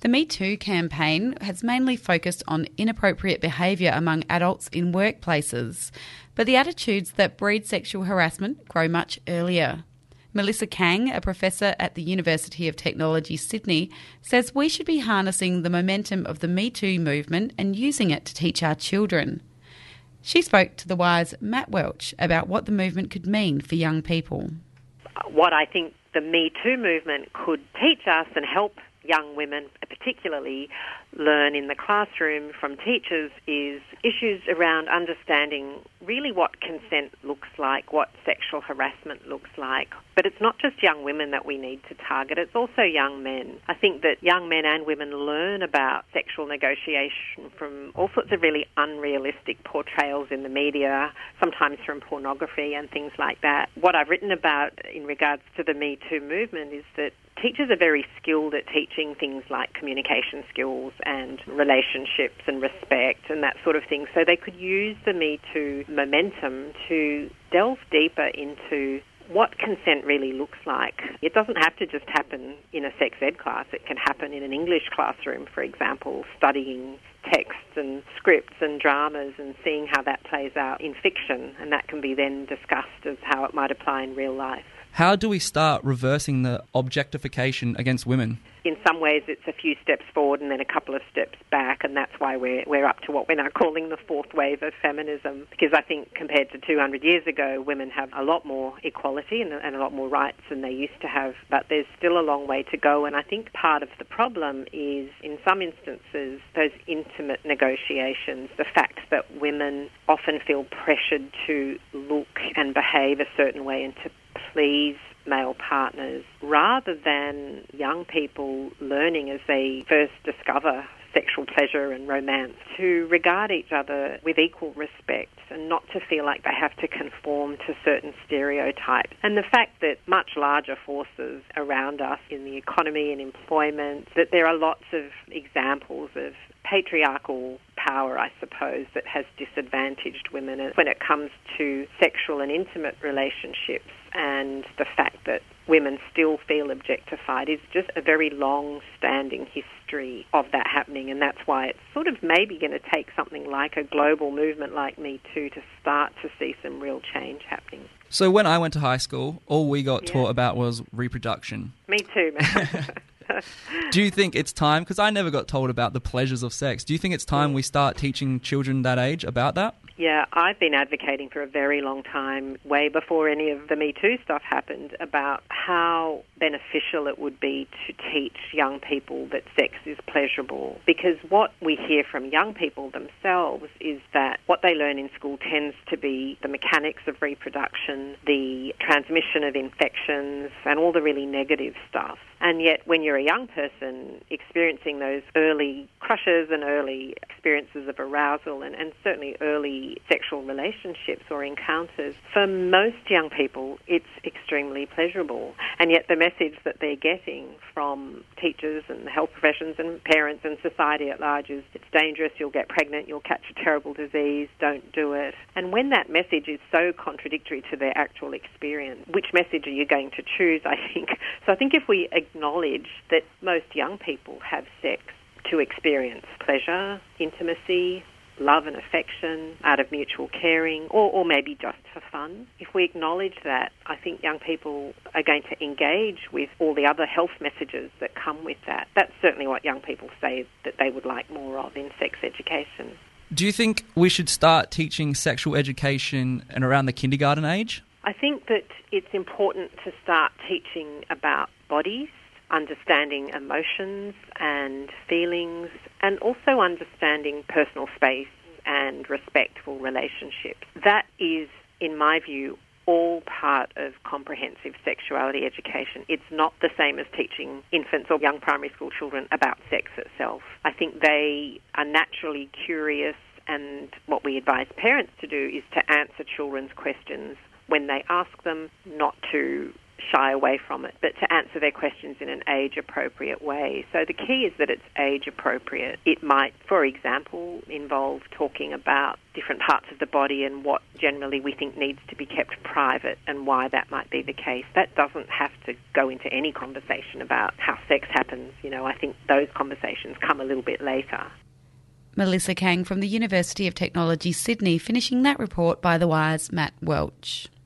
The Me Too campaign has mainly focused on inappropriate behaviour among adults in workplaces, but the attitudes that breed sexual harassment grow much earlier. Melissa Kang, a professor at the University of Technology, Sydney, says we should be harnessing the momentum of the Me Too movement and using it to teach our children. She spoke to The Wire's Matt Welch about what the movement could mean for young people. What I think the Me Too movement could teach us and help young women particularly learn in the classroom from teachers is issues around understanding really what consent looks like, what sexual harassment looks like. But it's not just young women that we need to target, it's also young men. I think that young men and women learn about sexual negotiation from all sorts of really unrealistic portrayals in the media, sometimes from pornography and things like that. What I've written about in regards to the Me Too movement is that teachers are very skilled at teaching things like communication skills and relationships and respect and that sort of thing. So they could use the Me Too momentum to delve deeper into what consent really looks like. It doesn't have to just happen in a sex ed class. It can happen in an English classroom, for example, studying texts and scripts and dramas and seeing how that plays out in fiction, and that can be then discussed as how it might apply in real life. How do we start reversing the objectification against women? In some ways, it's a few steps forward and then a couple of steps back, and that's why we're up to what we're now calling the fourth wave of feminism, because I think compared to 200 years ago, women have a lot more equality and a lot more rights than they used to have, but there's still a long way to go, and I think part of the problem is, in some instances, those intimate negotiations, the fact that women often feel pressured to look and behave a certain way and to please male partners, rather than young people learning as they first discover sexual pleasure and romance to regard each other with equal respect and not to feel like they have to conform to certain stereotypes. And the fact that much larger forces around us in the economy and employment, that there are lots of examples of patriarchal power, I suppose, that has disadvantaged women when it comes to sexual and intimate relationships, and the fact that women still feel objectified is just a very long-standing history of that happening, and that's why it's sort of maybe going to take something like a global movement like Me Too to start to see some real change happening. So when I went to high school, all we got taught about was reproduction. Me too, man. Do you think it's time, because I never got told about the pleasures of sex, do you think it's time we start teaching children that age about that? Yeah, I've been advocating for a very long time, way before any of the Me Too stuff happened, about how beneficial it would be to teach young people that sex is pleasurable. Because what we hear from young people themselves is that what they learn in school tends to be the mechanics of reproduction, the transmission of infections, and all the really negative stuff. And yet, when you're a young person experiencing those early crushes and early experiences of arousal and certainly early sexual relationships or encounters, for most young people, it's extremely pleasurable. And yet the message that they're getting from teachers and health professions and parents and society at large is it's dangerous, you'll get pregnant, you'll catch a terrible disease, don't do it. And when that message is so contradictory to their actual experience, which message are you going to choose, I think? So I think if we acknowledge that most young people have sex to experience pleasure, intimacy, love and affection out of mutual caring, or maybe just for fun. If we acknowledge that, I think young people are going to engage with all the other health messages that come with that. That's certainly what young people say that they would like more of in sex education. Do you think we should start teaching sexual education and around the kindergarten age? I think that it's important to start teaching about bodies, understanding emotions and feelings, and also understanding personal space and respectful relationships. That is, in my view, all part of comprehensive sexuality education. It's not the same as teaching infants or young primary school children about sex itself. I think they are naturally curious, and what we advise parents to do is to answer children's questions when they ask them, not to shy away from it, but to answer their questions in an age-appropriate way. So the key is that it's age-appropriate. It might, for example, involve talking about different parts of the body and what generally we think needs to be kept private and why that might be the case. That doesn't have to go into any conversation about how sex happens. I think those conversations come a little bit later. Melissa Kang from the University of Technology, Sydney, finishing that report by The Wire's Matt Welch.